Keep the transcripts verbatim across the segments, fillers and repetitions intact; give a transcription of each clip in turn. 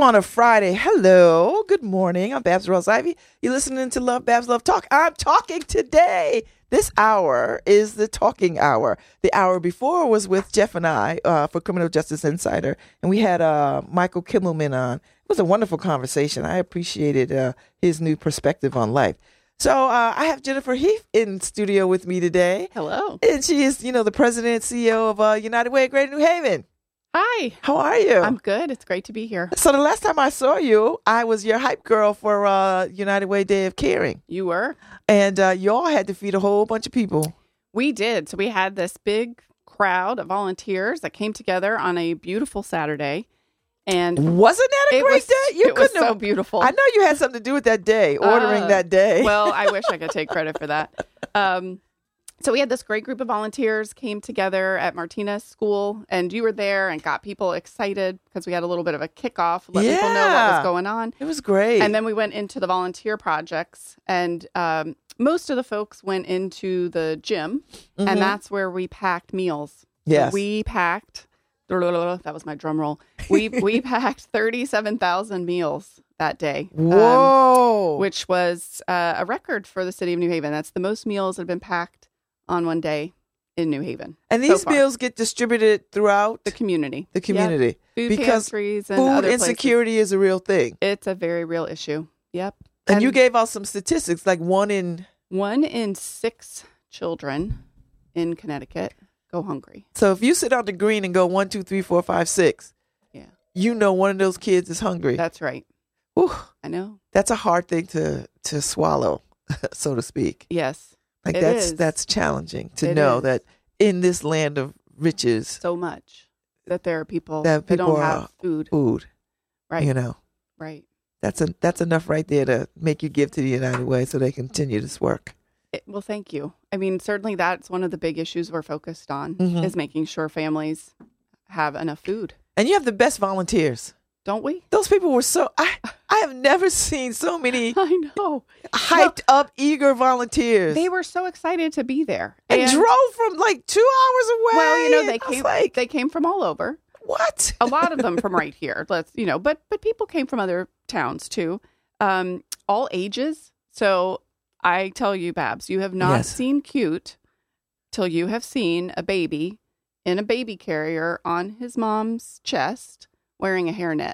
on a Friday. Hello. Good morning. I'm Babs Rose Ivy. You're listening to Love Babs Love Talk. I'm talking today. This hour is the talking hour. The hour before was with Jeff and I uh, for Criminal Justice Insider, and we had uh, Michael Kimmelman on. It was a wonderful conversation. I appreciated uh, his new perspective on life. So uh, I have Jennifer Heath in studio with me today. Hello. And she is, you know, the president and C E O of uh, United Way of Greater New Haven. Hi. How are you? I'm good. It's great to be here. So the last time I saw you, I was your hype girl for uh, United Way Day of Caring. You were? And uh, y'all had to feed a whole bunch of people. We did. So we had this big crowd of volunteers that came together on a beautiful Saturday. And wasn't that a it great was, day? You it was couldn't so have, beautiful. I know you had something to do with that day, ordering Uh, that day. Well, I wish I could take credit for that. Um, so we had this great group of volunteers came together at Martinez School, and you were there and got people excited because we had a little bit of a kickoff, let people know what Yeah. was going on. It was great. And then we went into the volunteer projects, and um, most of the folks went into the gym, Mhm. and that's where we packed meals. Yes. So we packed, that was my drum roll. We we packed thirty-seven thousand meals that day. um, Whoa. which was uh, a record for the city of New Haven. That's the most meals that have been packed on one day in New Haven. and so these far. meals get distributed throughout The community. the community. Yep. Food Because pantries and Food other places. insecurity is a real thing. It's a very real issue. Yep. And, you gave out some statistics, like one in... One in six children in Connecticut go hungry. So if you sit on the green and go one, two, three, four, five, six, Yeah. you know one of those kids is hungry. That's right. Whew, I know. that's a hard thing to, to swallow, so to speak. Yes. Like It that's is. that's challenging to It know is. that in this land of riches, So much that there are people That that, people don't are- have food. food, Right. you know, Right. that's a that's enough right there to make you give to the United Way so they continue this work. It, well, thank you. I mean, certainly that's one of the big issues we're focused on Mhm. is making sure families have enough food. And you have the best volunteers. Don't we? Those people were so I I have never seen so many I know. hyped up, eager volunteers. They were so excited to be there. and, drove from like two hours away. Well, you know, they And I was came like, they came from all over. what? A lot of them from right here. Let's, you know, but but people came from other towns too. Um, all ages. So I tell you, Babs, you have not Yes. seen cute till you have seen a baby in a baby carrier on his mom's chest wearing a hairnet.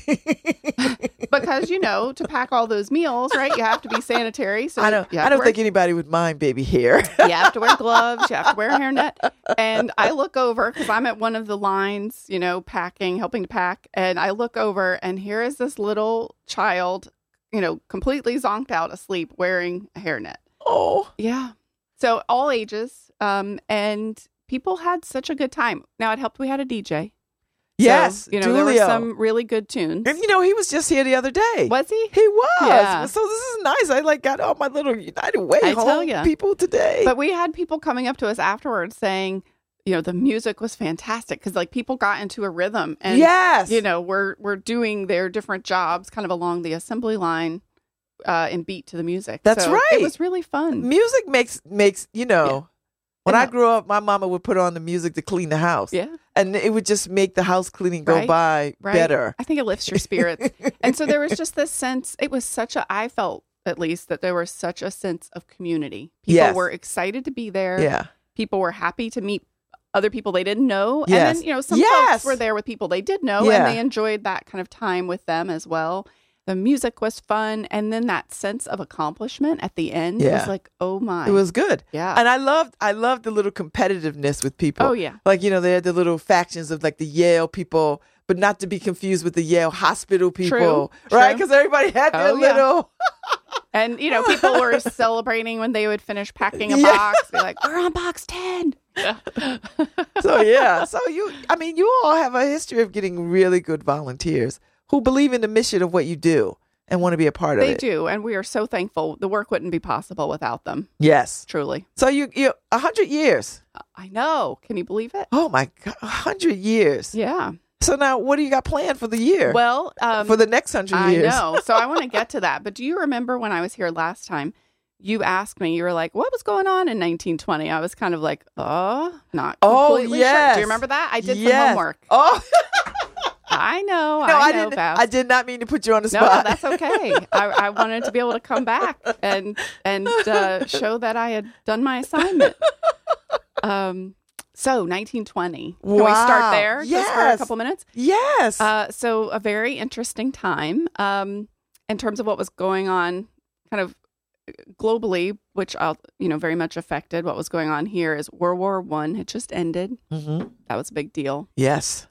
Because, you know, to pack all those meals, right, you have to be sanitary. So I don't. you have I to don't wear- think anybody would mind baby hair. you have to wear gloves. You have to wear a hairnet. And I look over because I'm at one of the lines, you know, packing, helping to pack. And I look over and here is this little child, you know, completely zonked out asleep wearing a hairnet. Oh, Yeah. So all ages. Um, and people had such a good time. Now it helped we had a D J. yes. So, you know, there were Julio. some really good tunes. And you know, he was just here the other day. Was he? He was. Yeah. So this is nice. I like got all my little United Way I home tell ya. people today. But we had people coming up to us afterwards saying, you know, the music was fantastic because like people got into a rhythm and, yes. you know, we're, we're doing their different jobs kind of along the assembly line uh, and beat to the music. That's So right. It was really fun. music makes makes you know. Yeah. When It I helps. grew up, my mama would put on the music to clean the house. Yeah. And it would just make the house cleaning go Right. by Right. better. I think it lifts your spirits. And so there was just this sense, it was such a, I felt at least that there was such a sense of community. People Yes. were excited to be there. Yeah. People were happy to meet other people they didn't know. Yes. And then, you know, some Yes. folks were there with people they did know Yeah. and they enjoyed that kind of time with them as well. The music was fun. And then that sense of accomplishment at the end Yeah. was like, oh my. It was good. Yeah. And I loved I loved the little competitiveness with people. Oh, yeah. Like, you know, they had the little factions of like the Yale people, but not to be confused with the Yale hospital people. True, Right? true. Because everybody had their Oh, yeah. little And, you know, people were celebrating when they would finish packing a Yeah. box. They're like, we're on box ten. So yeah. So you I mean, you all have a history of getting really good volunteers who believe in the mission of what you do and want to be a part of They it. do. And we are so thankful. The work wouldn't be possible without them. Yes. Truly. So you you a hundred years. I know. Can you believe it? Oh my God, a hundred years. Yeah. So now, what do you got planned for the year? Well, um, for the next hundred I years? know. So I want to get to that. But do you remember when I was here last time? You asked me, you were like, what was going on in nineteen twenty? I was kind of like, oh, not Oh, completely yes. sure. Do you remember that? I did Yes. some homework. Oh, I know. No, I, I, know, didn't. Babs. I did not mean to put you on the No, no, spot. that's okay. I, I wanted to be able to come back and and uh, show that I had done my assignment. Um, so nineteen twenty. Can Wow. we start there just for a Yes. couple minutes? Yes. Uh, so a very interesting time um, in terms of what was going on, kind of globally, which I'll, you know, very much affected what was going on here. Is World War One had just ended. mm-hmm. That was a big deal. Yes.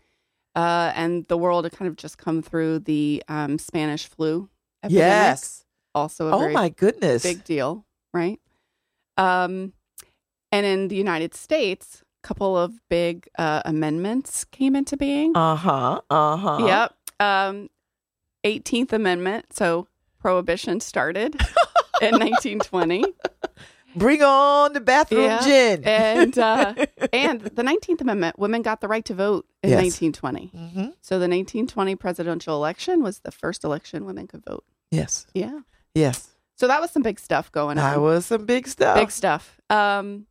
Uh, and the world had kind of just come through the um, Spanish flu epidemic. Yes. Also a Oh very my goodness. big deal, right? Um, and in the United States, a couple of big uh, amendments came into being. Uh huh. Uh huh. Yep. Um, eighteenth Amendment, so prohibition started in nineteen twenty. Bring on the bathroom Yeah. gin. And uh, and the nineteenth Amendment, women got the right to vote in Yes. nineteen twenty. Mm-hmm. So the nineteen twenty presidential election was the first election women could vote. Yes. Yeah. Yes. So that was some big stuff going on. That was some big stuff. Big stuff. Um,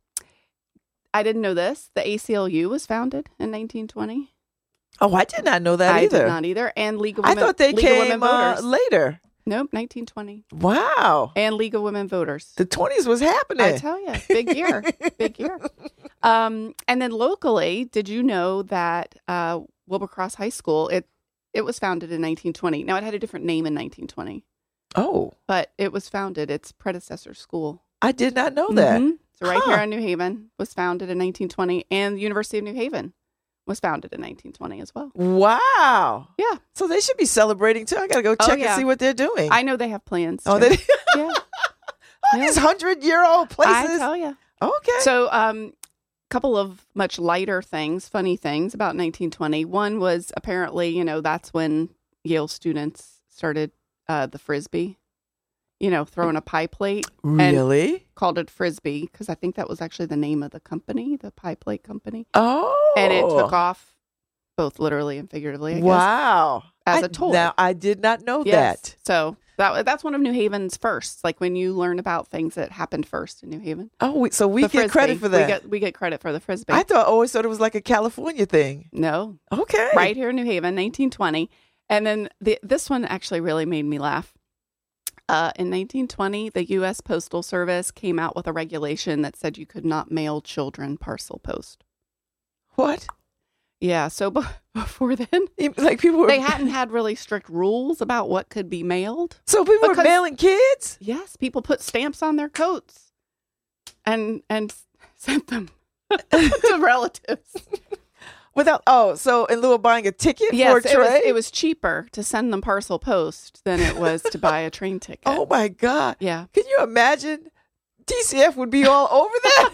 I didn't know this. The A C L U was founded in nineteen twenty. Oh, I did not know that I either. did not either. And League of I Women. thought they League of Women came uh, Voters. later. Nope, nineteen twenty. Wow. And League of Women Voters. The twenties was happening. I tell you, big year, big year. Um, and then locally, did you know that uh, Wilbur Cross High School, it it was founded in nineteen twenty. Now, it had a different name in nineteen twenty, Oh, but it was founded, its predecessor school. I did not know that. Mhm. So right Huh. here in New Haven was founded in nineteen twenty, and the University of New Haven was founded in nineteen twenty as well. Wow. Yeah. So they should be celebrating too. I got to go Oh, check yeah. and see what they're doing. I know they have plans. oh, too. they yeah. oh, these hundred year old I places. tell you. Okay. So, um, couple of much lighter things, funny things about nineteen twenty. One was apparently, you know, that's when Yale students started uh, the frisbee, you know, throwing a pie plate. Really? Called it frisbee because I think that was actually the name of the company, the pie plate company. Oh. And it took off both literally and figuratively, I guess, Wow. as I- a toy. Now I did not know Yes. that. So that that's one of New Haven's firsts, like when you learn about things that happened first in New Haven. Oh, we, so we The get credit Frisbee. for that. We get, we get credit for the frisbee. I thought always thought it was like a California thing. no, Okay. right here in New Haven, nineteen twenty. And then the, this one actually really made me laugh. Uh, in nineteen twenty, the U S Postal Service came out with a regulation that said you could not mail children parcel post. What? Yeah, so b- before then, Like people were they hadn't had really strict rules about what could be mailed. So people were because- mailing kids? Yes, people put stamps on their coats and and sent them to relatives. Without oh, so in lieu of buying a ticket Yes, for a it was, tray? it was cheaper to send them parcel post than it was to buy a train ticket. Oh my God. Yeah. Can you imagine? T C F would be all over that.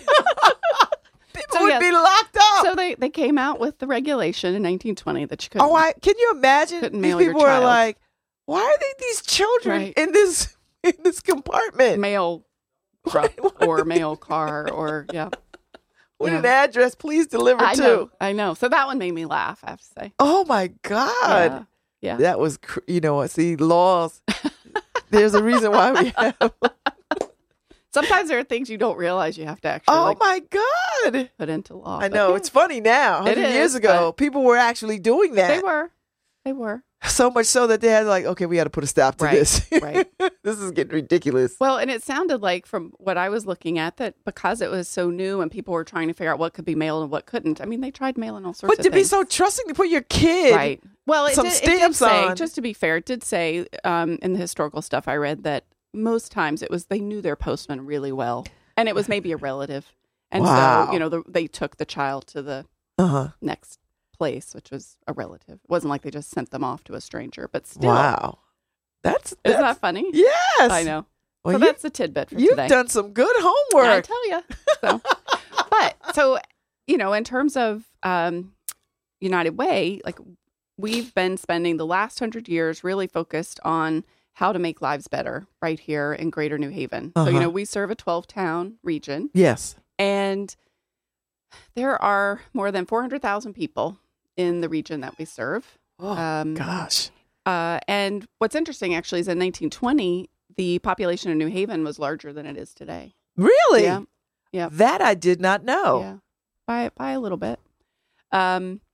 People So, would yes. be locked up. So they, they came out with the regulation in nineteen twenty that you couldn't. oh, I can you imagine? Couldn't These mail your people are child. like, why are they these children Right. in this in this compartment? mail truck or mail car or yeah. With yeah. an address, please deliver I to. know. I know. So that one made me laugh, I have to say. Oh my God. Yeah. Yeah. That was, cr- you know what? See, laws. There's a reason why we have. Sometimes there are things you don't realize you have to actually Oh like, my God. put into law. I But know. yeah, It's funny now. one hundred It years is, ago, people were actually doing that. they were. They were. So much so that they had like, okay, we got to put a stop to Right, this. right. This is getting ridiculous. Well, and it sounded like from what I was looking at that because it was so new and people were trying to figure out what could be mailed and what couldn't. I mean, they tried mailing all sorts But of to be things. so trusting to put your kid. Right. Well, it some did, it did stamps say, on. just to be fair, it did say um, in the historical stuff I read that most times it was they knew their postman really well, and it was maybe a relative, and Wow. so you know the, they took the child to the Uh-huh. next place, which was a relative. It wasn't like they just sent them off to a stranger, but still, Wow. That's, isn't that's that funny? yes. I know. Well, so you, that's the tidbit for you've today. done some good I homework. tell you. So, but so you know, in terms of um, United Way, like we've been spending the last hundred years really focused on how to make lives better right here in Greater New Haven. So you Uh-huh. know, we serve a twelve town region, Yes. and there are more than four hundred thousand people in the region that we serve. Oh, Um, gosh. Uh, and what's interesting actually is in nineteen twenty, the population of New Haven was larger than it is today. Really? Yeah. Yeah. That I did not know. Yeah, by by a little bit. Um,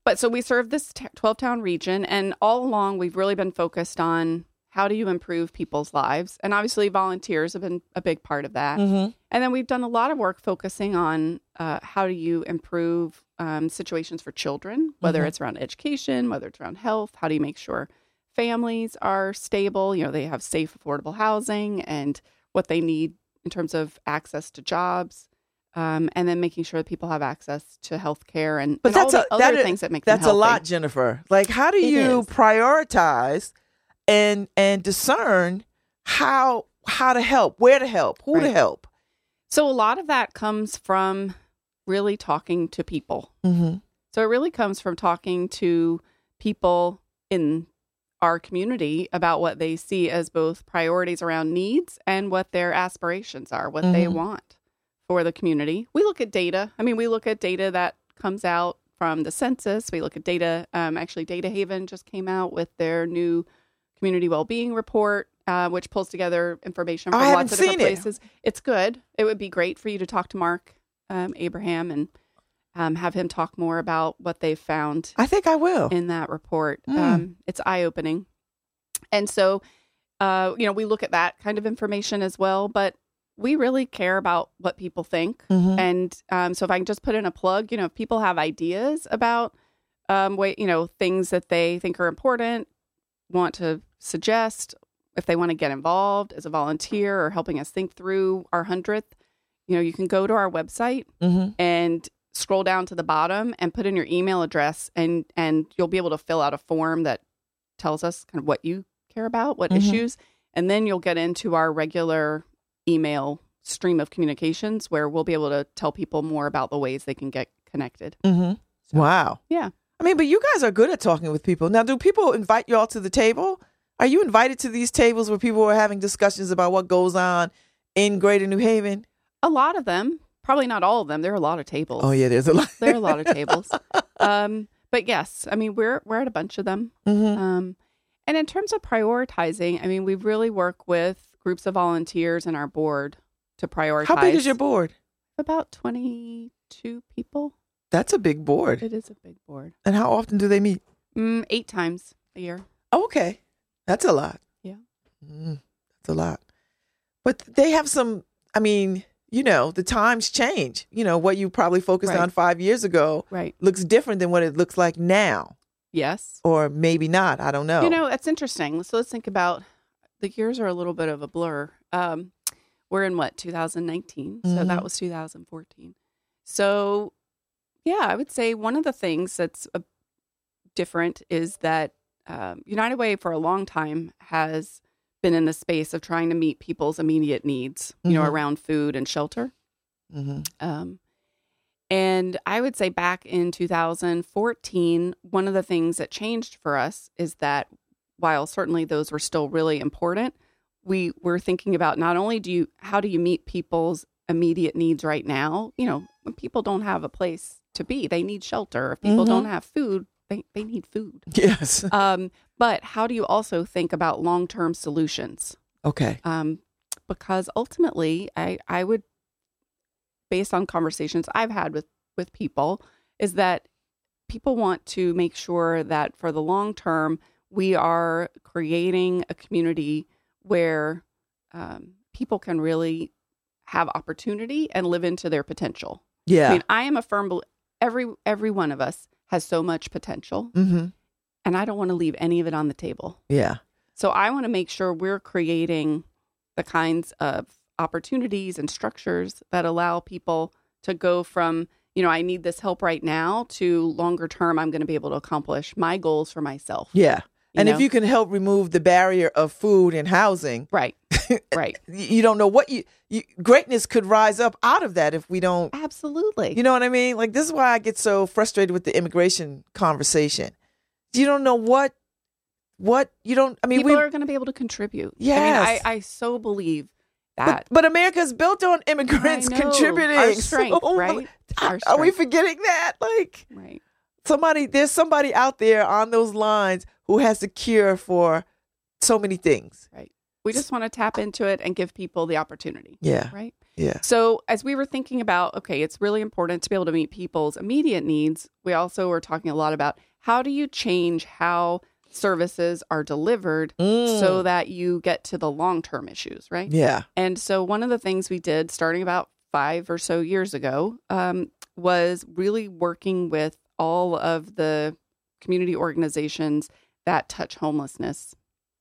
But so we serve this twelve-town region, and all along we've really been focused on how do you improve people's lives? And obviously volunteers have been a big part of that. Mm-hmm. And then we've done a lot of work focusing on uh, how do you improve um, situations for children, whether Mm-hmm. it's around education, whether it's around health. How do you make sure families are stable? You know, they have safe, affordable housing and what they need in terms of access to jobs. Um, and then making sure that people have access to health care and, But and all that's the a- other that is- things that make them That's a healthy. lot, Jennifer. Like, how do It you is. prioritize and and discern how how to help, where to help, who to Right. help? So a lot of that comes from really talking to people. Mm-hmm. So it really comes from talking to people in our community about what they see as both priorities around needs and what their aspirations are, what they Mhm. want for the community. We look at data. I mean, we look at data that comes out from the census. We look at data. Um, actually, Data Haven just came out with their new community well-being report, uh, which pulls together information from I haven't lots of different seen it. places. It's good. It would be great for you to talk to Mark um, Abraham and um, have him talk more about what they've found I think I will. in that report. Mm. Um, it's eye-opening. And so, uh, you know, we look at that kind of information as well, but we really care about what people think. Mhm. And um, so if I can just put in a plug, you know, if people have ideas about, um, wait, you know, things that they think are important, want to suggest, if they want to get involved as a volunteer or helping us think through our hundredth, you know, you can go to our website Mhm. and scroll down to the bottom and put in your email address, and and you'll be able to fill out a form that tells us kind of what you care about, what Mhm. issues, and then you'll get into our regular email stream of communications where we'll be able to tell people more about the ways they can get connected. Mm-hmm. Wow. Yeah. I mean, but you guys are good at talking with people. Now, do people invite y'all to the table? Are you invited to these tables where people are having discussions about what goes on in Greater New Haven? A lot of them, probably not all of them. There are a lot of tables. Oh, yeah, there's a lot. There are a lot of tables. Um, but yes, I mean, we're we're at a bunch of them. Mm-hmm. Um, and in terms of prioritizing, I mean, we really work with groups of volunteers and our board to prioritize. How big is your board? About twenty-two people. That's a big board. It is a big board. And how often do they meet? Mm, eight times a year. Oh, okay. That's a lot. Yeah. Mm, that's a lot. But they have some, I mean, you know, the times change. You know, what you probably focused Right. on five years ago Right. looks different than what it looks like now. Yes. Or maybe not. I don't know. You know, it's interesting. So let's think about the years are a little bit of a blur. Um, we're in what, two thousand nineteen? So Mhm. that was two thousand fourteen. So, yeah, I would say one of the things that's uh, different is that um, United Way for a long time has been in the space of trying to meet people's immediate needs, you know, Mhm. around food and shelter. hmm Um, and I would say back in two thousand fourteen, one of the things that changed for us is that while certainly those were still really important, we were thinking about not only do you, how do you meet people's immediate needs right now? You know, when people don't have a place to be, they need shelter. If people Mhm. don't have food, they, they need food. Yes. Um, but how do you also think about long-term solutions? Okay. Um, because ultimately, I, I would, based on conversations I've had with, with people, is that people want to make sure that for the long term, we are creating a community where um, people can really have opportunity and live into their potential. Yeah. I mean, I am a firm believer, every, every one of us has so much potential, mm-hmm. and I don't want to leave any of it on the table. Yeah. So I want to make sure we're creating the kinds of opportunities and structures that allow people to go from, you know, I need this help right now to longer term, I'm going to be able to accomplish my goals for myself. Yeah. You And know? if you can help remove the barrier of food and housing, Right. Right. y- you don't know what you, you greatness could rise up out of that if we don't, Absolutely. you know what I mean? Like, this is why I get so frustrated with the immigration conversation. You don't know what, what you don't, I mean, people we, are going to be able to contribute. Yes. I mean, I, I so believe but, that. but America is built on immigrants I know. contributing. Our strength, So, right? Our Are we strength. forgetting that? Like, Right. somebody, there's somebody out there on those lines who has the cure for so many things. Right. We just want to tap into it and give people the opportunity. Yeah. Right. Yeah. So as we were thinking about, okay, it's really important to be able to meet people's immediate needs. We also were talking a lot about how do you change how services are delivered Mm. so that you get to the long-term issues, right? Yeah. And so one of the things we did starting about five or so years ago um, was really working with all of the community organizations that touch homelessness.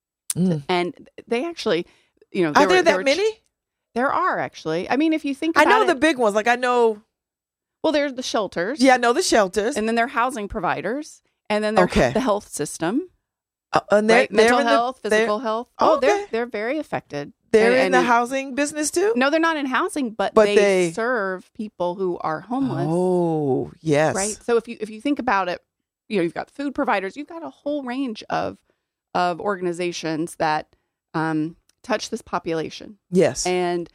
Mm. And they actually, you know, Are were- there that were ch- many? There are actually. I mean, if you think I about know it, the big ones. Like I know. well, there's the shelters. Yeah, I know the shelters. And then there are housing providers. And then there's Okay. the health system. Uh, and they're, Right? they're Mental in the- health, they're- physical health. Oh, they're Okay. they're very affected. They're And- in the and- housing business too. No, they're not in housing, but, But they, they- serve people who are homeless. Oh, yes. Right. So if you if you think about it, you know, you've got food providers, you've got a whole range of of organizations that um, touch this population. Yes. And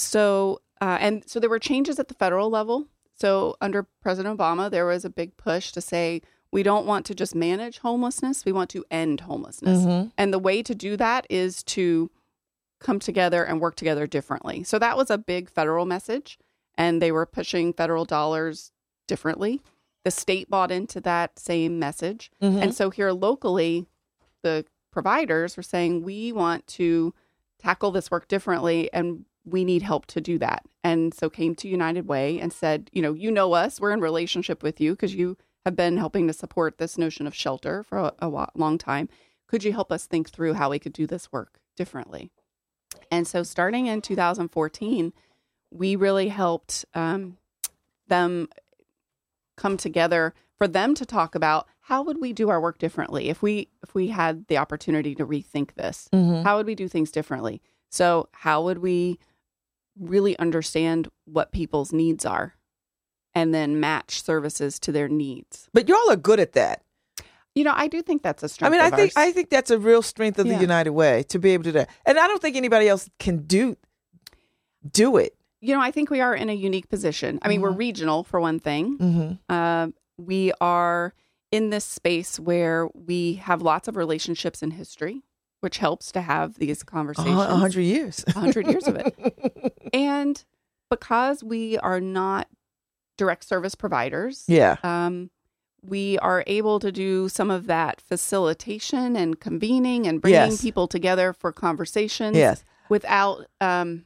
so uh, and so there were changes at the federal level. So under President Obama, there was a big push to say we don't want to just manage homelessness, we want to end homelessness. Mhm. And the way to do that is to come together and work together differently. So that was a big federal message, and they were pushing federal dollars differently. The state bought into that same message. Mhm. And so here locally, the providers were saying, we want to tackle this work differently, and we need help to do that. And so came to United Way and said, you know, you know us, we're in relationship with you because you have been helping to support this notion of shelter for a, a wa- long time. Could you help us think through how we could do this work differently? And so starting in two thousand fourteen, we really helped um, them come together for them to talk about how would we do our work differently if we if we had the opportunity to rethink this. Mhm. How would we do things differently? So how would we really understand what people's needs are and then match services to their needs? But y'all are good at that. You know, I do think that's a I strength mean, I of think ours. I think that's a real strength of Yeah. the United Way to be able to do that. And I don't think anybody else can do do it. you know, I think we are in a unique position. I mean, we're regional for one thing. Mm-hmm. Uh, we are in this space where we have lots of relationships in history, which helps to have these conversations. A hundred years. A hundred years of it. And because we are not direct service providers, Yeah. um, we are able to do some of that facilitation and convening and bringing Yes. people together for conversations Yes. without um,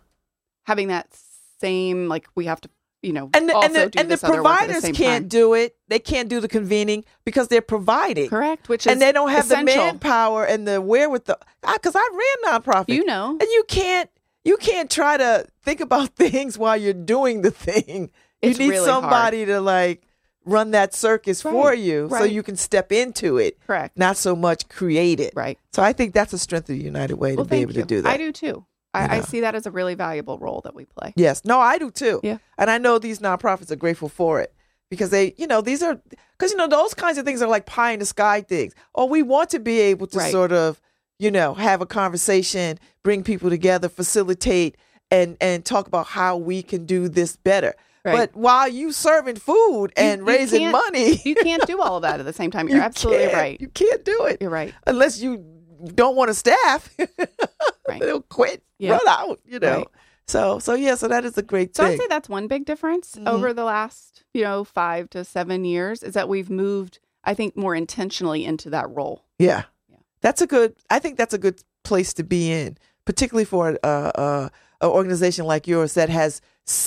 having that same, like, we have to, you know, And the, also and the, do and the this other work at the providers same can't time. do it. They can't do the convening because they're providing. Correct, which is And they don't have essential. the manpower and the wherewithal. Because I ran nonprofit. You know, And you can't you can't try to think about things while you're doing the thing. You It's need really somebody to like run that circus for Right, you so right. you can step into it, correct, not so much create it. right. So I think that's a strength of the United Way to Well, be thank able you. to do that. I do too. I, You I know. see that as a really valuable role that we play. Yes. No, I do too. Yeah. And I know these nonprofits are grateful for it because they, you know, these are, because, you know, those kinds of things are like pie in the sky things. Or we want to be able to Right. sort of, you know, have a conversation, bring people together, facilitate, and, and talk about how we can do this better. Right. But while you serving food and you raising can't- money, You can't do all of that at the same time. You're you absolutely can't- right. You can't do it You're right. unless you don't want to staff. Right. They'll quit, Yeah. run out, you know. Right. So, so yeah, so that is a great So thing. I'd say that's one big difference Mhm. over the last, you know, five to seven years is that we've moved, I think, more intentionally into that role. Yeah. Yeah. That's a good, I think that's a good place to be in, particularly for uh, uh, an organization like yours that has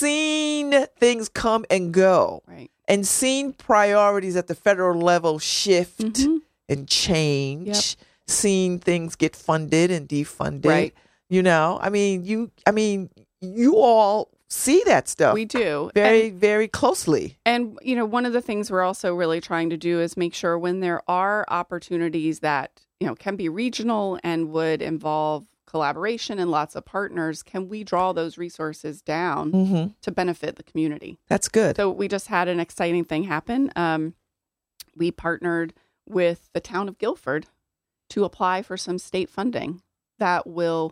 seen things come and go Right. and seen priorities at the federal level shift Mhm. and change, Yep. seen things get funded and defunded. Right. You know, I mean, you, I mean, you all see that stuff We do. very, very closely. And, you know, one of the things we're also really trying to do is make sure when there are opportunities that, you know, can be regional and would involve collaboration and lots of partners, can we draw those resources down Mm-hmm. to benefit the community? That's good. So we just had an exciting thing happen. Um, we partnered with the town of Guilford to apply for some state funding that will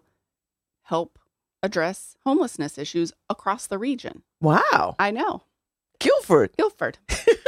help address homelessness issues across the region. Wow. I know. Guilford. Guilford.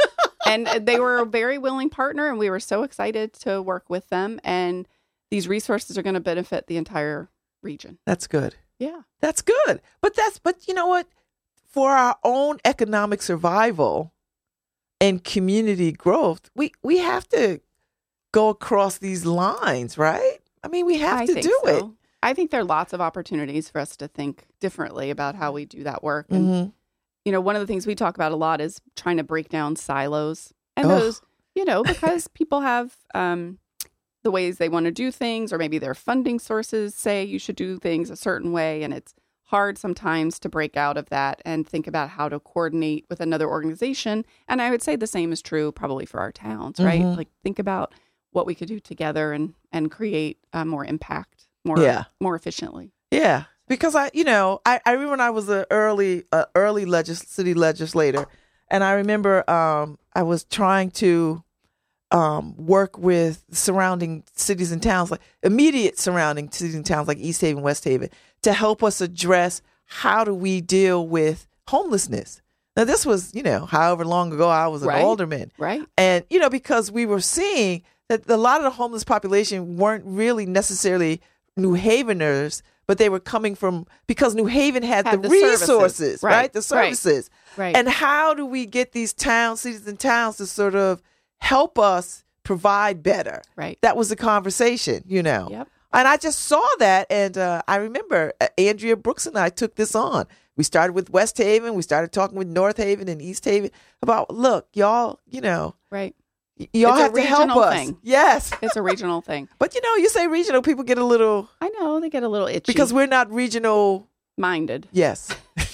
And they were a very willing partner, and we were so excited to work with them. And these resources are going to benefit the entire region. That's good. Yeah. That's good. But that's, but you know what? For our own economic survival and community growth, we, we have to go across these lines, right? I mean, we have I to think do so. it. I think there are lots of opportunities for us to think differently about how we do that work. And, Mm-hmm. you know, one of the things we talk about a lot is trying to break down silos. And Ugh. those, you know, because people have um, the ways they want to do things, or maybe their funding sources say you should do things a certain way. And it's hard sometimes to break out of that and think about how to coordinate with another organization. And I would say the same is true probably for our towns, right? Mhm. Like think about what we could do together and, and create uh, more impact, more, Yeah. more efficiently. Yeah, because I, you know, I, I remember when I was an early, uh, early legis- city legislator, and I remember um, I was trying to um, work with surrounding cities and towns, like immediate surrounding cities and towns like East Haven, West Haven, to help us address how do we deal with homelessness. Now, this was, you know, however long ago I was an Right. alderman. Right. And, you know, because we were seeing that a lot of the homeless population weren't really necessarily New Haveners, but they were coming from, because New Haven had, Had the, the services. resources, right. Right. The Right. services. Right. And how do we get these towns, cities and towns to sort of help us provide better? right. That was the conversation, you know. Yep. And I just saw that. And uh, I remember uh, Andrea Brooks and I took this on. We started with West Haven. We started talking with North Haven and East Haven about, look, y'all, you know, Right. y- y'all It's a have to help regional us. thing. Yes. It's a regional thing. But, you know, you say regional, people get a little, I know they get a little itchy because we're not regional. minded. Yes.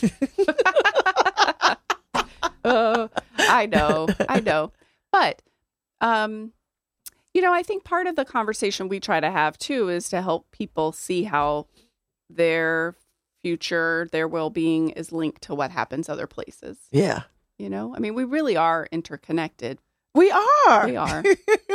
Uh, I know, I know. But, um, you know, I think part of the conversation we try to have too is to help people see how their future, their well-being is linked to what happens other places. Yeah. You know, I mean, we really are interconnected. We are. We are.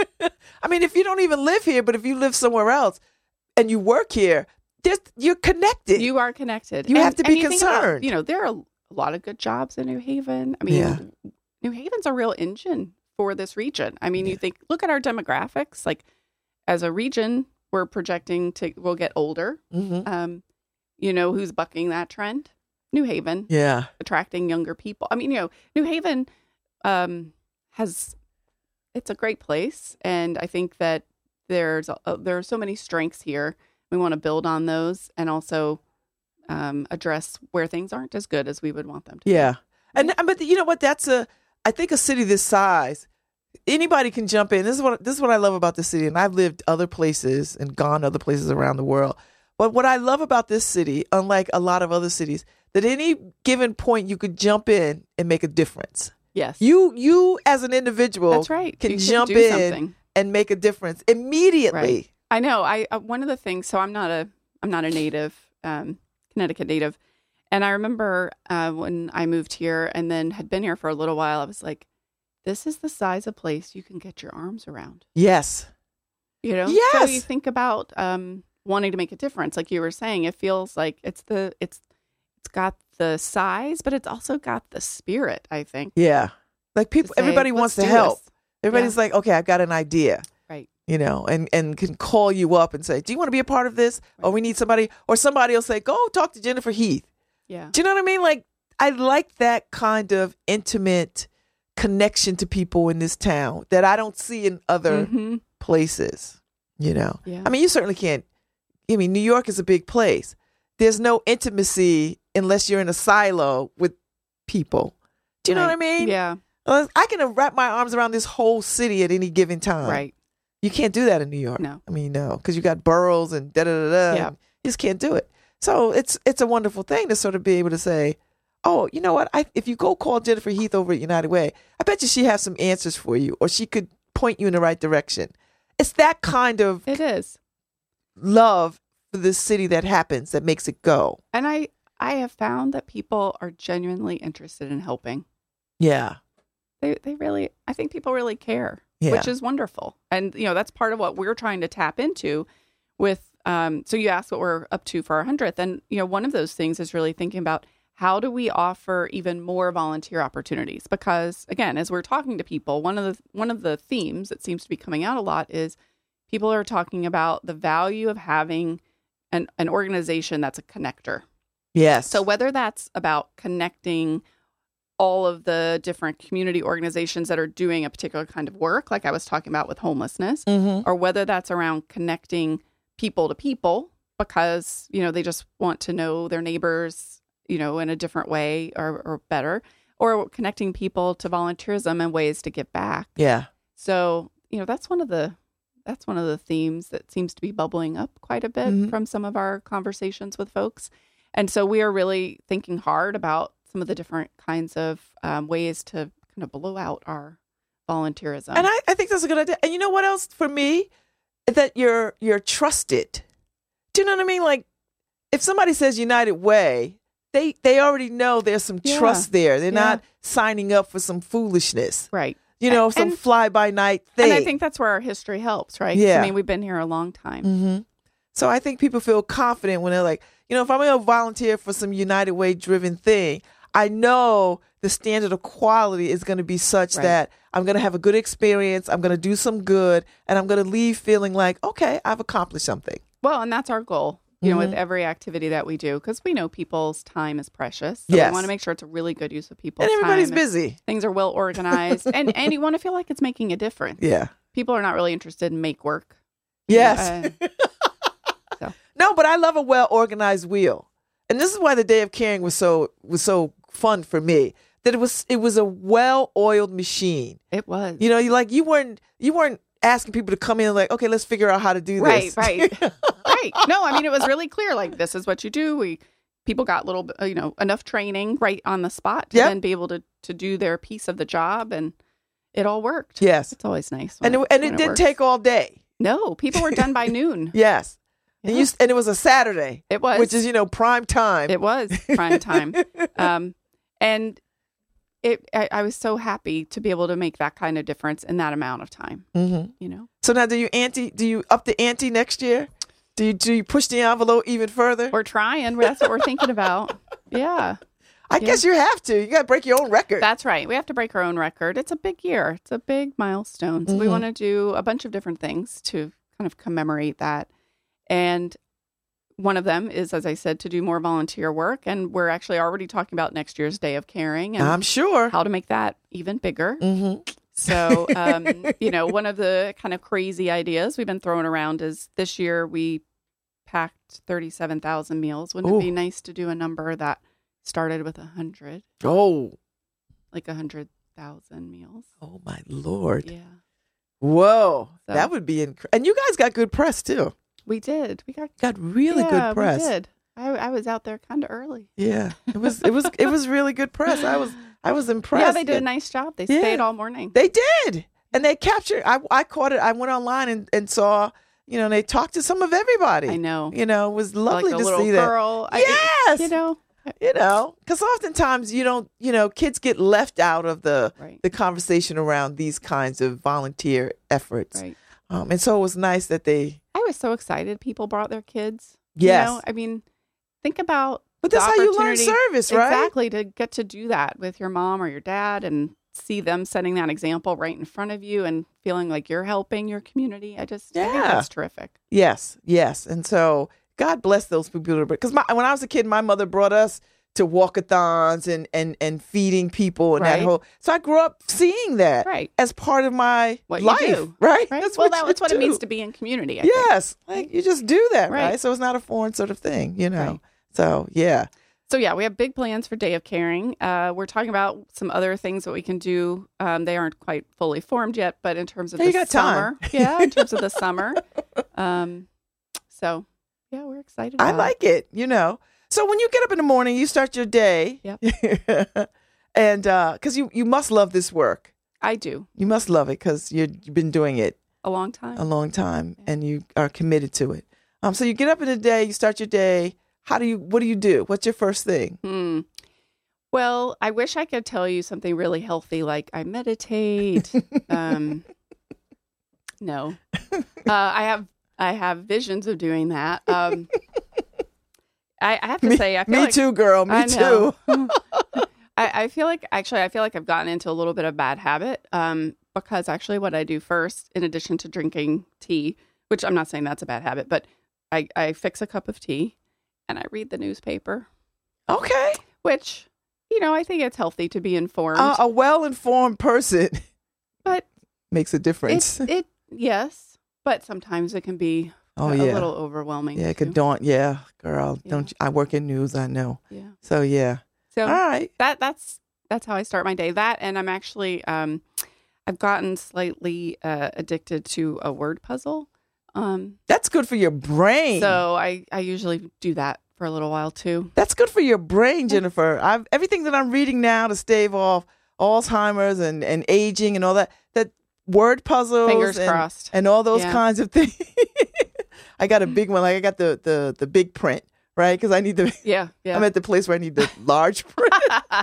I mean, if you don't even live here, but if you live somewhere else and you work here, there's, you're connected. You are connected. You have to be you think about, concerned. you know, there are a lot of good jobs in New Haven. I mean, Yeah. New Haven's a real engine for this region. I mean, you think, look at our demographics. Like, as a region, we're projecting to, we'll get older. hmm Um, you know, who's bucking that trend? New Haven, Yeah. attracting younger people. I mean, you know, New Haven um, has, it's a great place. And I think that there's, a, there are so many strengths here. We want to build on those and also um, address where things aren't as good as we would want them to. Yeah. And, but you know what? That's a, I think a city this size, anybody can jump in. This is what, this is what I love about the city. And I've lived other places and gone other places around the world. But what I love about this city, unlike a lot of other cities, that any given point you could jump in and make a difference. Yes. You, you as an individual That's right. can You jump do in something. and make a difference immediately. Right. I know. I uh, one of the things. So I'm not a I'm not a native, um, Connecticut native, and I remember uh, when I moved here and then had been here for a little while. I was like, "This is the size of place you can get your arms around." Yes. You know. Yes. So you think about um, wanting to make a difference, like you were saying. It feels like it's the it's it's got the size, but it's also got the spirit. I think. Yeah. Like to people, say, everybody "Let's wants to do help. this." Everybody's like, okay, I've got an idea. Right. You know, and, and can call you up and say, do you want to be a part of this? Or we need somebody, or somebody will say, go talk to Jennifer Heath. Yeah. Do you know what I mean? Like, I like that kind of intimate connection to people in this town that I don't see in other hmm places, you know? Yeah. I mean, you certainly can't. I mean, New York is a big place. There's no intimacy unless you're in a silo with people. Do you know what I mean? Yeah. Uh, I can wrap my arms around this whole city at any given time. Right. You can't do that in New York. No. I mean, no, because you got boroughs and da da da da. Yeah. You just can't do it. So it's it's a wonderful thing to sort of be able to say, oh, you know what? I, if you go call Jennifer Heath over at United Way, I bet you she has some answers for you, or she could point you in the right direction. It's that kind of It is. love for this city that happens that makes it go. And I, I have found that people are genuinely interested in helping. Yeah. They, they really, I think people really care, Yeah. which is wonderful. And, you know, that's part of what we're trying to tap into with, um, so you asked what we're up to for our hundredth. And, you know, one of those things is really thinking about how do we offer even more volunteer opportunities? Because again, as we're talking to people, one of the, one of the themes that seems to be coming out a lot is people are talking about the value of having an, an organization that's a connector. Yes. So whether that's about connecting all of the different community organizations that are doing a particular kind of work, like I was talking about with homelessness, Mm-hmm. or whether that's around connecting people to people because, you know, they just want to know their neighbors, you know, in a different way or, or better, or connecting people to volunteerism and ways to give back. Yeah. So, you know, that's one of the that's one of the themes that seems to be bubbling up quite a bit Mhm. from some of our conversations with folks. And so we are really thinking hard about some of the different kinds of um, ways to kind of blow out our volunteerism. And I, I think that's a good idea. And you know what else for me? That you're you're trusted. Do you know what I mean? Like if somebody says United Way, they they already know there's some Yeah. trust there. They're Yeah. not signing up for some foolishness. Right. You know, And- some and- fly by night thing. And I think that's where our history helps, right? 'Cause, Yeah. I mean, we've been here a long time. hmm So I think people feel confident when they're like, you know, if I'm going to volunteer for some United Way driven thing, I know the standard of quality is going to be such Right. that I'm going to have a good experience. I'm going to do some good, and I'm going to leave feeling like, okay, I've accomplished something. Well, and that's our goal, you know, Mhm. with every activity that we do, because we know people's time is precious. So Yes. we want to make sure it's a really good use of people's And everybody's time. busy. Things are well organized, and and you want to feel like it's making a difference. Yeah. People are not really interested in make work. Yes. Uh, so. No, but I love a well organized wheel, and this is why the Day of Caring was so was so fun for me. That it was it was a well oiled machine. It was. You know, you like you weren't you weren't asking people to come in like, okay, let's figure out how to do Right, this. right. Right. No, I mean, it was really clear. Like, this is what you do. We people got little, bit, uh, you know, enough training right on the spot to Yep. then be able to to do their piece of the job, and it all worked. Yes. It's always nice. And when it, and when it didn't works. take all day. No, people were done by noon. Yes. And Yeah. you and it was a Saturday, It was. which is, you know, prime time. It was prime time. um, and it, I, I was so happy to be able to make that kind of difference in that amount of time. hmm You know. So now, do you ante? Do you up the ante next year? Do you do you push the envelope even further? We're trying. That's what we're thinking about. Yeah. I guess you have to. You got to break your own record. That's right. We have to break our own record. It's a big year. It's a big milestone. So we Mhm. want to do a bunch of different things to kind of commemorate that. And one of them is, as I said, to do more volunteer work. And we're actually already talking about next year's Day of Caring and I'm sure. how to make that even bigger. hmm So, um, you know, one of the kind of crazy ideas we've been throwing around is this year we packed thirty-seven thousand meals. Wouldn't Ooh. it be nice to do a number that started with one hundred, Oh, like one hundred thousand meals? oh my Lord! Yeah, Whoa, So- that would be incredible. And you guys got good press too. we did. We got Got really yeah, good press. We did. I, I was out there kind of early. Yeah, it was it was it was really good press. I was I was impressed. Yeah, they did a And nice job. They Yeah. stayed all morning. They did, and they captured. I I caught it. I went online and, and saw. You know, they talked to some of everybody. I know. You know, it was lovely like a to little see that. girl. I- Yes, you know. you know, because oftentimes you don't. You know, kids get left out of the Right. the conversation around these kinds of volunteer efforts. Right. Um, and so it was nice that they. I was so excited. People brought their kids. Yes. You know? I mean, think about But the that's how you learn opportunity- service, right? Exactly, to get to do that with your mom or your dad and see them setting that example right in front of you and feeling like you're helping your community. I just I think Yeah. that's terrific. Yes, yes. And so God bless those people. Because my when I was a kid, my mother brought us to walkathons and and and feeding people and that Right. whole. So I grew up seeing that Right. as part of my What you life, do. right? Right. That's well, what that- you that's what it do. means to be in community. I think. Yes, like you just do that, right. Right. So it's not a foreign sort of thing, you know. Right. So yeah, So yeah, we have big plans for Day of Caring. Uh, we're talking about some other things that we can do. Um, they aren't quite fully formed yet, but in terms of Yeah, the you got summer, time. yeah, in terms of the summer. Um, so yeah, we're excited. I about like it, you know. So when you get up in the morning, you start your day. Yep. and because you you must love this work. it. I do You must love it because you've been doing it a long time. a long time and you are committed to it. Um, so you get up in the day, you start your day. How do you? What do you do? What's your first thing? Hmm. Well, I wish I could tell you something really healthy, like I meditate. um, no, uh, I have I have visions of doing that. Um, I, I have to Me, say, I feel me like, too, girl. Me I too. know. I, I feel like actually, I feel like I've gotten into a little bit of bad habit um, because actually, what I do first, in addition to drinking tea, which I'm not saying that's a bad habit, but I, I fix a cup of tea and I read the newspaper, Okay. which, you know, I think it's healthy to be informed. Uh, a well-informed person but makes a difference. it, it, yes, but sometimes it can be oh, a, yeah. a little overwhelming. Yeah, it too. could daunt. Yeah, girl. Yeah. Don't you, I work in news, I know. Yeah. So, yeah. So All right. that that's that's how I start my day. That, and I'm actually um, I've gotten slightly uh, addicted to a word puzzle. Um, That's good for your brain. so I I usually do that for a little while too. That's good for your brain, Jennifer. I've everything that I'm reading now to stave off Alzheimer's and, and aging and all that, that word puzzles Fingers and, crossed. and all those Yeah. kinds of things. I got a big one. Like I got the the the big print, right? Because I need the Yeah, yeah. I'm at the place where I need the large print.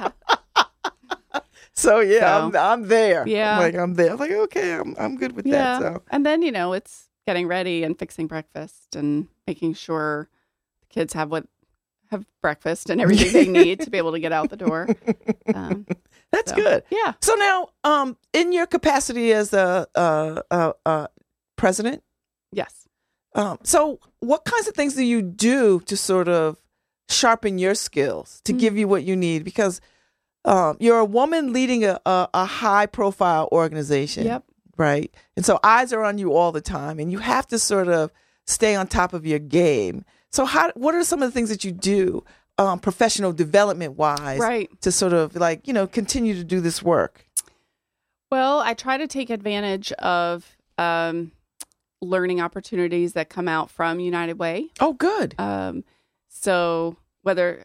So yeah, So, I'm I'm there. yeah. I'm like I'm there. I'm like, okay, I'm I'm good with yeah. that. So And then, you know, it's getting ready and fixing breakfast and making sure the kids have what have breakfast and everything they need to be able to get out the door. Um, that's so, good. Yeah. So now, um, in your capacity as a uh, uh, uh, president, Yes. um, so what kinds of things do you do to sort of sharpen your skills to Mm. give you what you need? Because um, you're a woman leading a, a, a high-profile organization, Yep. right? And so eyes are on you all the time, and you have to sort of stay on top of your game. So, how? What are some of the things that you do, um, professional development-wise, Right. to sort of like you know continue to do this work? Well, I try to take advantage of um, learning opportunities that come out from United Way. Oh, good. Um, so whether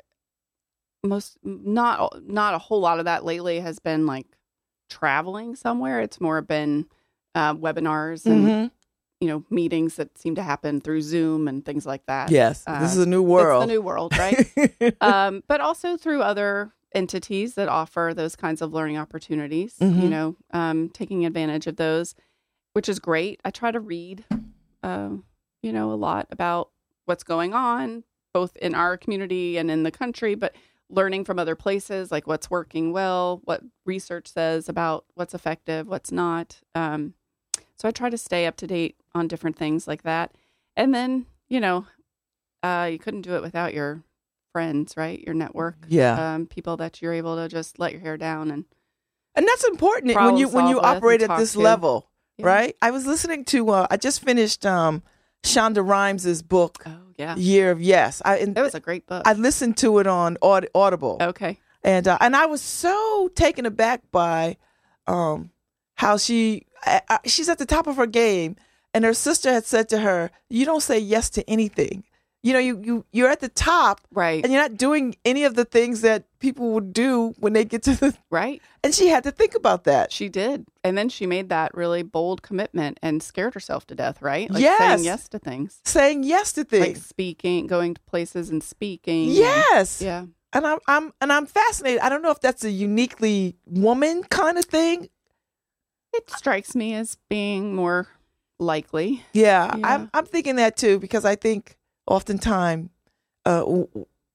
most not not a whole lot of that lately has been like traveling somewhere. It's more been uh, webinars and Mhm. you know meetings that seem to happen through Zoom and things like that. Yes, Uh, this is a new It's world. the new world, right? um, but also through other entities that offer those kinds of learning opportunities, Mhm. you know, um, taking advantage of those, which is great. I try to read, um, you know, a lot about what's going on, both in our community and in the country, but learning from other places, like what's working well, what research says about what's effective, what's not. Um, so I try to stay up to date on different things like that. And then, you know, uh, you couldn't do it without your friends, right? Your network, Yeah, um, people that you're able to just let your hair down and and that's important when problem you when you solve with and operate at talk this to. level, Yeah. right? I was listening to. Uh, I just finished um, Shonda Rhimes's book, Oh yeah, Year of Yes. I and that was a great book. I listened to it on Aud- Audible, okay, and uh, and I was so taken aback by um, how she uh, uh, she's at the top of her game, and her sister had said to her, "You don't say yes to anything. You know, you you you're at the top, right, and you're not doing any of the things that people would do when they get to the." right. And she had to think about that. She did, and then she made that really bold commitment and scared herself to death, right? Like Yes. saying yes to things, Saying yes to like things. speaking, going to places and speaking. and- Yes. yeah. And I'm I'm and I'm fascinated. I don't know if that's a uniquely woman kind of thing. It strikes me as being more likely. Yeah, Yeah. I'm I'm thinking that too because I think oftentimes uh, w-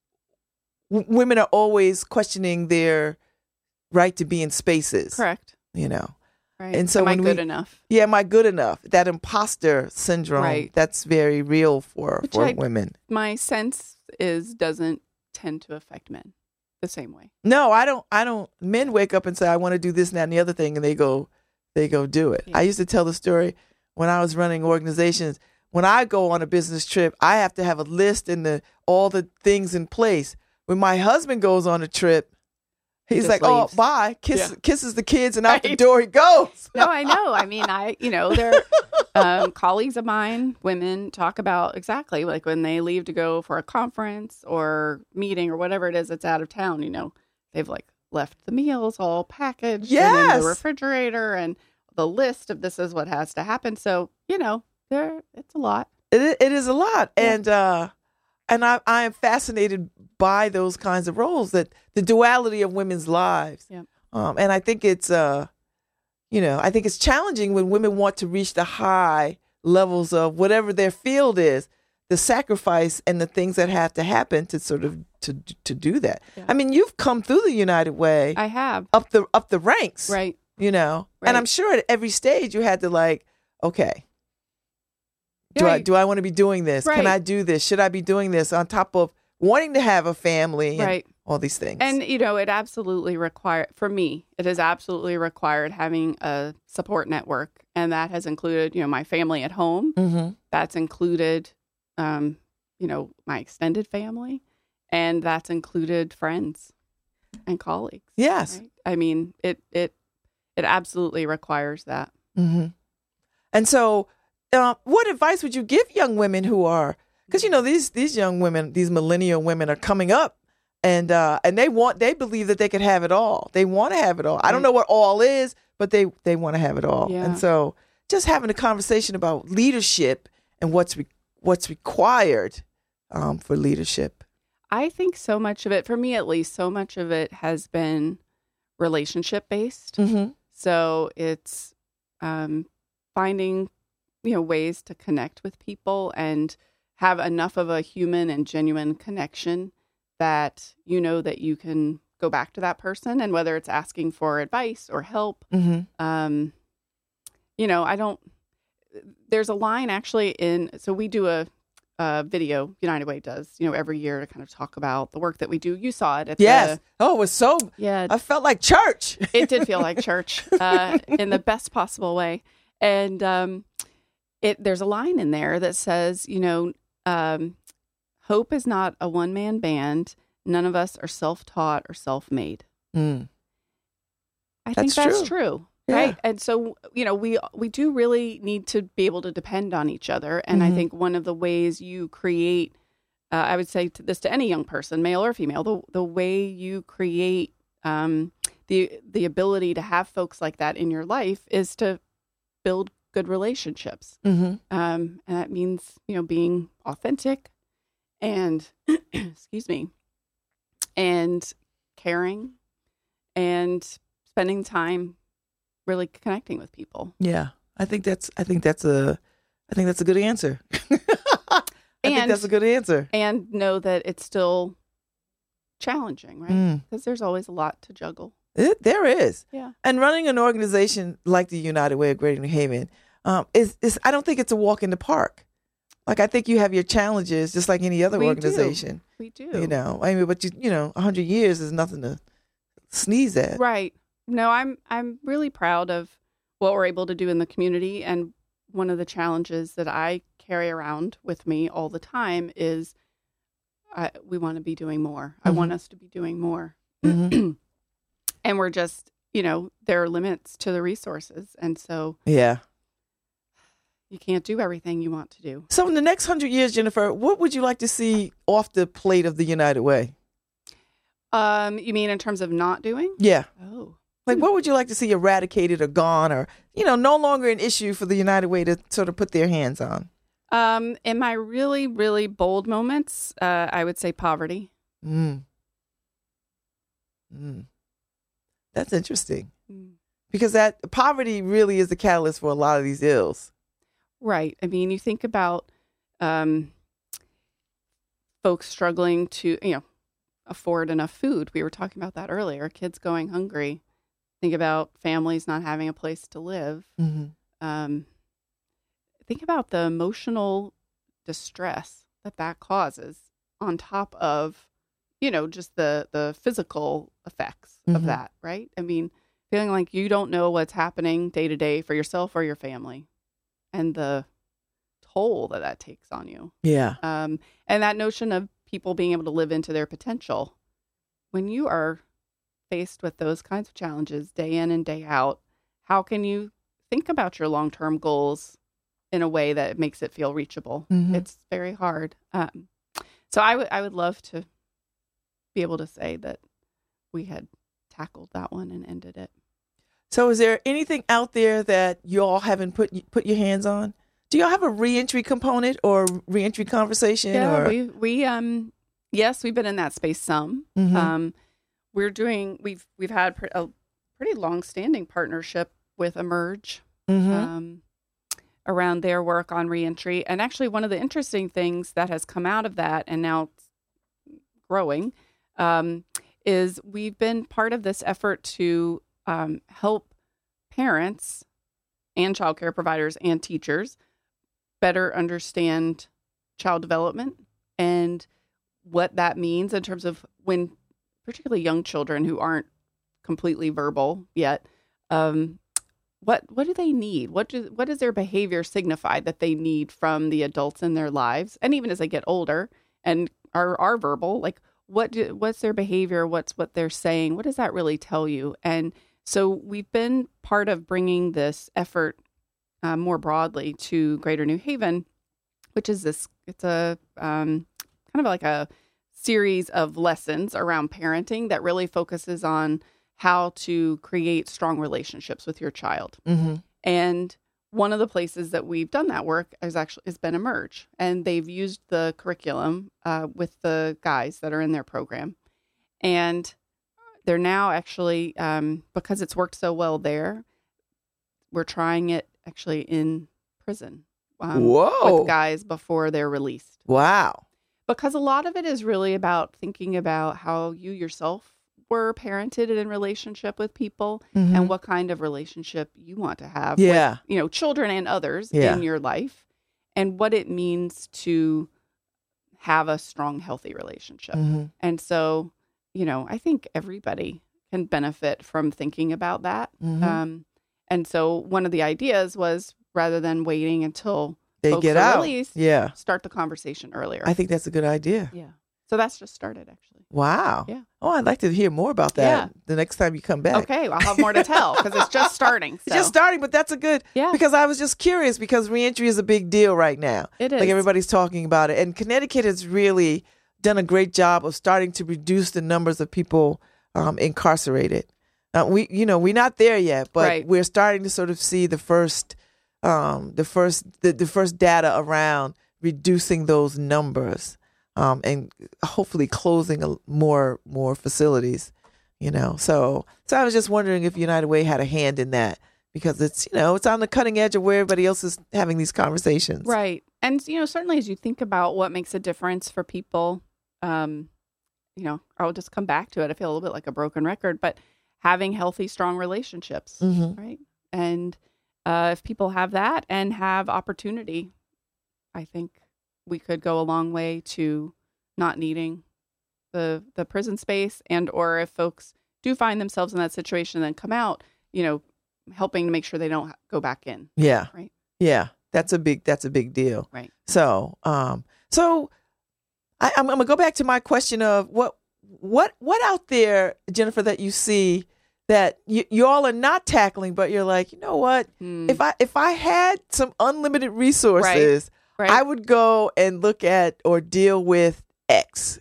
w- women are always questioning their right to be in spaces. Correct. You know. Right. And so Am I when good we- enough? Yeah, am I good enough? That imposter syndrome. Right. That's very real for Which for I- women. My sense is doesn't tend to affect men the same way. No, I don't. I don't. Men wake up and say, "I want to do this, and that, and the other thing," and they go, they go do it. Yeah. I used to tell the story when I was running organizations. When I go on a business trip, I have to have a list and the all the things in place. When my husband goes on a trip, he's just like, leaves. "Oh, bye," kiss, Yeah. kisses the kids, and out the Right. door he goes. No, I know. I mean, I, you know, they're um, colleagues of mine, women, talk about exactly like when they leave to go for a conference or meeting or whatever it is that's out of town, you know, they've like left the meals all packaged and in Yes. the refrigerator and the list of this is what has to happen. So, you know, there it's a lot. It i- it is a lot, Yeah. and uh, and I I am fascinated by those kinds of roles, that the duality of women's lives. Yeah. Um, and I think it's uh, you know, I think it's challenging when women want to reach the high levels of whatever their field is, the sacrifice and the things that have to happen to sort of to to do that. Yeah. I mean, you've come through the United Way I have. up the up the ranks, Right. you know, Right. and I'm sure at every stage you had to like, okay. Do I Right. do I want to be doing this? Can Right. I do this? Should I be doing this? On top of wanting to have a family and Right. all these things. And, you know, it absolutely required, for me, it has absolutely required having a support network. And that has included, you know, my family at home. mm-hmm. That's included, um, you know, my extended family. And that's included friends and colleagues. Yes. Right? I mean, it, it, it absolutely requires that. Mm-hmm. And so, uh, what advice would you give young women who are, because you know these these young women, these millennial women are coming up, and uh, and they want they believe that they could have it all. They want to have it all. I don't know what all is, but they they want to have it all. Yeah. And so, just having a conversation about leadership and what's re- what's required um, for leadership. I think so much of it, for me at least, so much of it has been relationship based. Mm-hmm. So it's um, finding, you know, ways to connect with people and have enough of a human and genuine connection that you know that you can go back to that person, and whether it's asking for advice or help. Mm-hmm. Um, you know, I don't. There's a line actually in. So we do a, a video. United Way does, you know, every year to kind of talk about the work that we do. You saw it at Yes. the Oh, it was so. yeah. I felt like church. It did feel like church uh, in the best possible way. And um, it there's a line in there that says, you know, um, hope is not a one-man band. None of us are self-taught or self-made. Mm. I think That's that's true. true. Yeah. Right. And so, you know, we we do really need to be able to depend on each other. And I Mhm. think one of the ways you create, uh, I would say to this to any young person, male or female, the the way you create um, the the ability to have folks like that in your life is to build good relationships. Mm-hmm. Um, and that means, you know, being authentic and, excuse me, and caring and spending time really connecting with people. Yeah, I think that's. I think that's a. I think that's a good answer. I think And- that's a good answer. And know that it's still challenging, right? Mm. Because there's always a lot to juggle. It, there is. Yeah. And running an organization like the United Way of Greater New Haven um, is, is, I don't think it's a walk in the park. Like, I think you have your challenges just like any other We do. organization. We do. You know, I mean, but you, you know, a hundred years is nothing to sneeze at. Right. No, I'm I'm really proud of what we're able to do in the community. And one of the challenges that I carry around with me all the time is I, we want to be doing more. I want us to be doing more. Mhm. And we're just, you know, there are limits to the resources. And so Yeah. you can't do everything you want to do. So in the next hundred years, Jennifer, what would you like to see off the plate of the United Way? Um, you mean in terms of not doing? Yeah. Oh. Like, what would you like to see eradicated or gone or, you know, no longer an issue for the United Way to sort of put their hands on? Um, in my really, really bold moments, uh, I would say poverty. Mm. Mm. That's interesting Mm. because that poverty really is the catalyst for a lot of these ills. Right. I mean, you think about um, folks struggling to, you know, afford enough food. We were talking about that earlier. Kids going hungry. Think about families not having a place to live. Mm-hmm. Um, think about the emotional distress that that causes on top of, you know, just the, the physical effects of Mhm. that, right? I mean, feeling like you don't know what's happening day to day for yourself or your family and the toll that that takes on you. Yeah. Um, and that notion of people being able to live into their potential. When you are faced with those kinds of challenges day in and day out, how can you think about your long-term goals in a way that makes it feel reachable? Mhm. It's very hard. Um, so I would I would love to be able to say that we had tackled that one and ended it. So is there anything out there that you all haven't put put your hands on? Do y'all have a reentry component or reentry conversation? Yeah, or? we we um yes, we've been in that space some. Mhm. Um, we're doing we've we've had pr- a pretty long-standing partnership with Emerge Mhm. um, around their work on reentry, and actually one of the interesting things that has come out of that, and now it's growing, um, is we've been part of this effort to um, help parents and childcare providers and teachers better understand child development and what that means in terms of when particularly young children who aren't completely verbal yet, um, what what do they need? What do what does their behavior signify that they need from the adults in their lives? And even as they get older and are are verbal, like what do, what's their behavior? What's what they're saying? What does that really tell you? And so we've been part of bringing this effort uh, more broadly to Greater New Haven, which is this. It's a um, kind of like a series of lessons around parenting that really focuses on how to create strong relationships with your child. Mm-hmm. And one of the places that we've done that work is actually has been Emerge, and they've used the curriculum uh, with the guys that are in their program, and they're now actually um, because it's worked so well there, we're trying it actually in prison um, Whoa. with guys before they're released. Wow. Because a lot of it is really about thinking about how you yourself were parented in relationship with people Mm-hmm. and what kind of relationship you want to have Yeah. with, you know, children and others Yeah. in your life, and what it means to have a strong, healthy relationship. Mm-hmm. And so, you know, I think everybody can benefit from thinking about that. Mhm. Um, and so one of the ideas was rather than waiting until They folks get are out. released, Yeah. start the conversation earlier. I think that's a good idea. yeah. So that's just started, actually. Wow. Yeah. Oh, I'd like to hear more about that Yeah. the next time you come back. Okay, well, I'll have more to tell because it's just starting. It's So. just starting, but that's a good, Yeah. because I was just curious because reentry is a big deal right now. It is. Like everybody's talking about it. And Connecticut has really done a great job of starting to reduce the numbers of people um, incarcerated. Uh, we, you know, we're not there yet, but Right. we're starting to sort of see the first, um, the first, the, the first data around reducing those numbers, um, and hopefully closing a, more more facilities. You know, so so I was just wondering if United Way had a hand in that, because it's, you know, it's on the cutting edge of where everybody else is having these conversations. Right. And, you know, certainly as you think about what makes a difference for people, um, you know, I'll just come back to it. I feel a little bit like a broken record, but having healthy, strong relationships, Mm-hmm. right? And uh, if people have that and have opportunity, I think we could go a long way to not needing the the prison space, and or if folks do find themselves in that situation and then come out, you know, helping to make sure they don't go back in. Yeah. Right. Yeah. That's a big, that's a big deal. Right. So, um, so I, I'm, I'm gonna go back to my question of what, what, what out there, Jennifer, that you see that you, you all are not tackling, but you're like, you know what? Hmm. If I, if I had some unlimited resources, Right. I would go and look at or deal with X.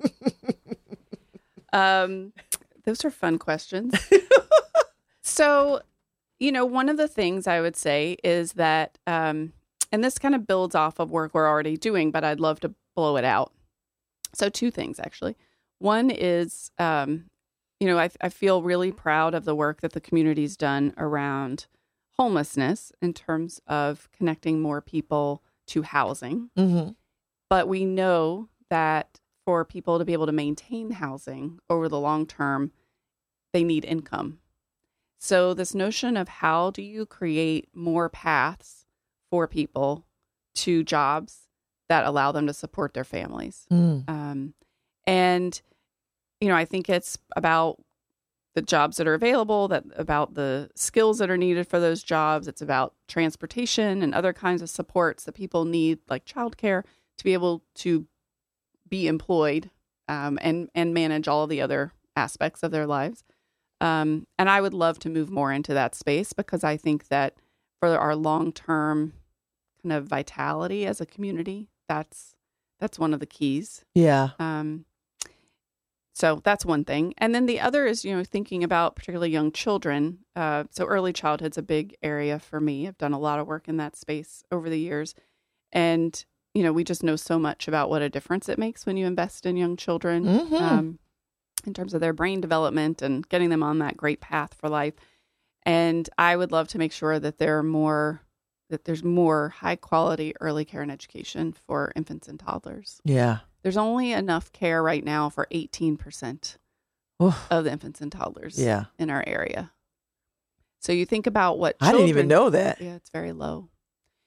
Um, those are fun questions. So, you know, one of the things I would say is that, um, and this kind of builds off of work we're already doing, but I'd love to blow it out. So two things, actually. One is, um, you know, I, I feel really proud of the work that the community's done around homelessness in terms of connecting more people to housing. Mm-hmm. But we know that for people to be able to maintain housing over the long term, they need income. So this notion of how do you create more paths for people to jobs that allow them to support their families. Mm. Um, and, you know, I think it's about the jobs that are available, that about the skills that are needed for those jobs. It's about transportation and other kinds of supports that people need, like childcare, to be able to be employed um, and, and manage all of the other aspects of their lives. Um, and I would love to move more into that space because I think that for our long-term kind of vitality as a community, that's that's one of the keys. Yeah. Um, so that's one thing. And then the other is, you know, thinking about particularly young children. Uh, so early childhood's a big area for me. I've done a lot of work in that space over the years. And, you know, we just know so much about what a difference it makes when you invest in young children. Mm-hmm. Um, in terms of their brain development and getting them on that great path for life. And I would love to make sure that there are more, that there's more high quality early care and education for infants and toddlers. Yeah. There's only enough care right now for eighteen percent Oof. of the infants and toddlers Yeah. in our area. So you think about what I children, didn't even know that. Yeah, it's very low.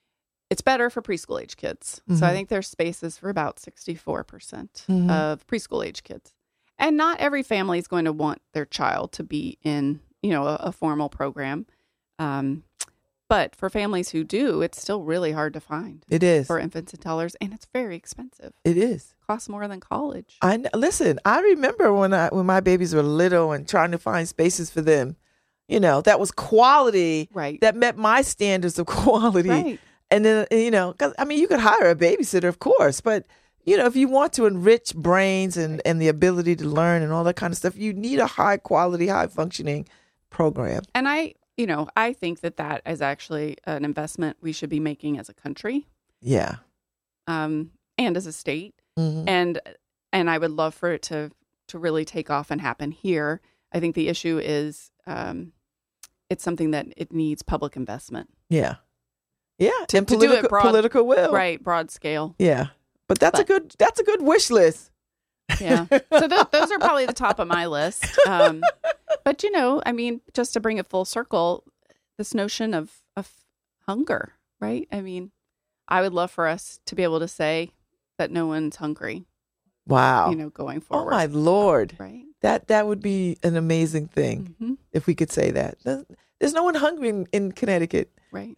it's better for preschool age kids. Mm-hmm. So I think there's spaces for about sixty-four percent Mm-hmm. of preschool age kids. And not every family is going to want their child to be in, you know, a, a formal program. Um, but for families who do, it's still really hard to find It is. for infants and toddlers, and it's very expensive. It is. Costs more than college. I kn- listen. I remember when I when my babies were little and trying to find spaces for them. You know, that was quality. Right. That met my standards of quality. Right. And then, you know, 'cause, I mean, you could hire a babysitter, of course, but you know, if you want to enrich brains and, and the ability to learn and all that kind of stuff, you need a high quality, high functioning program. And I, you know, I think that that is actually an investment we should be making as a country, Yeah. um, and as a state. Mhm. And and I would love for it to to really take off and happen here. I think the issue is um, it's something that it needs public investment, Yeah. Yeah. To- and to do it political, broad- political will. right? Broad scale. Yeah. But that's a But- good that's a good wish list. Yeah. So th- those are probably the top of my list. Um, but you know, I mean, just to bring it full circle, this notion of of hunger, right? I mean, I would love for us to be able to say that no one's hungry, Wow. you know, going Oh forward. my Lord. Right. That that would be an amazing thing hmm if we could say that. There's, there's no one hungry in, in Connecticut. Right.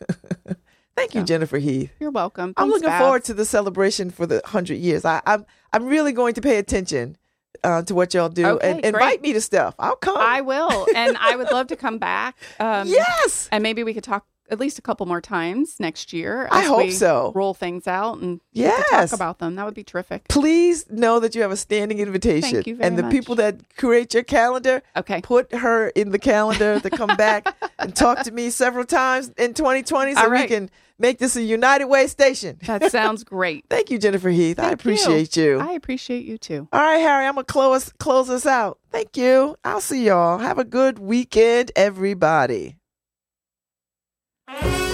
Thank you, So, Jennifer Heath. You're welcome. I'm Thanks, looking Babs. forward to the celebration for the hundred years. I, I'm I'm really going to pay attention uh, to what y'all do Okay, and great. invite me to stuff. I'll come. I will, and I would love to come back. Um, yes, and maybe we could talk at least a couple more times next year. I as hope we so. Roll things out and get to Yes. talk about them. That would be terrific. Please know that you have a standing invitation. Thank you very and the much. people that create your calendar, Okay. put her in the calendar to come back and talk to me several times in twenty twenty so All we right. can make this a United Way station. That sounds great. Thank you, Jennifer Heath. I Thank appreciate you. I appreciate you too. All right, Harry, I'm going to close, close us out. Thank you. I'll see y'all. Have a good weekend, everybody.